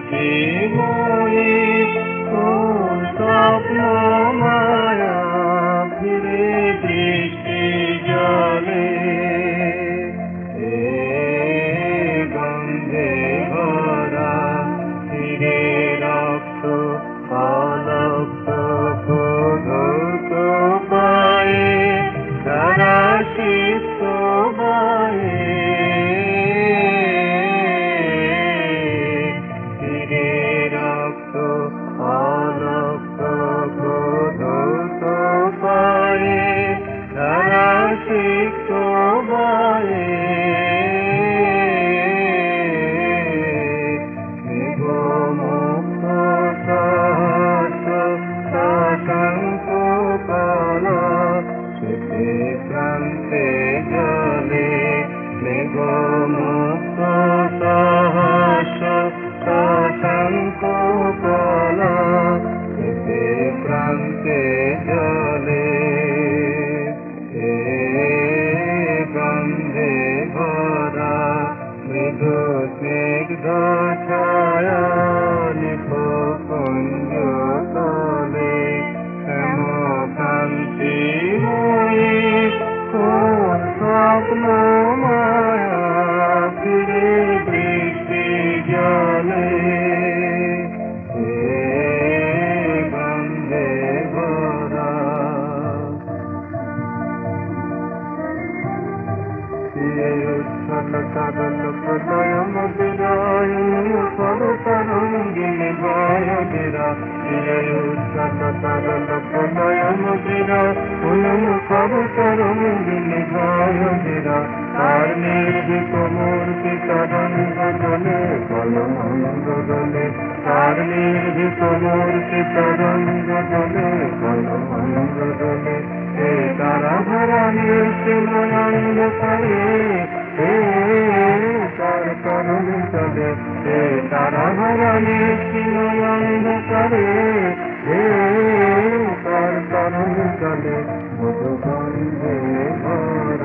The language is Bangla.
স্মৃতিময়ী কোন স্বপ্ন মায়া ফিরে দৃষ্টি জলে এ গন্ধে ভরা ফিরে রক্ত অলক্ত প্রধৌত পায়ে তারা শিষ্ট বায়ে ফিরে রক্ত অলক্ত প্রধৌত পায়ে তারা শিষ্ট বায়ে প্রান্তে জলে মেঘমুক্ত সহস্র শশাঙ্ক কলা এতে প্রান্তে জলে এ গন্ধে ভরা মৃদু স্নিগ্ধ ছায়া নিপকুঞ্জ তলে শ্যামকান্তিময়ী কোন স্বপ্ন মায়া ফিরে বৃষ্টি জলে এ গন্ধে ভরা উচ্ছল তরল প্রলয় মদিরায় সরতরঙ্গিনী বায়ুরা উচ্ছল তরল প্রলয় মদিরা সরতরঙ্গিনী বায়ুরা তার নির্ভীক মূর্তি তরঙ্গ দলে কলমঙ্গ দলে তার নির্ভীক মূর্তি তরঙ্গ দলে কলমঙ্গ দলে এ তারা ভরা নিশ্চিময়ঙ্গ করে তার তরুণ চলে এ তারা ভরা নিশ্চিময়ঙ্গ করে তার তরুণ চলে মধুগন্ধে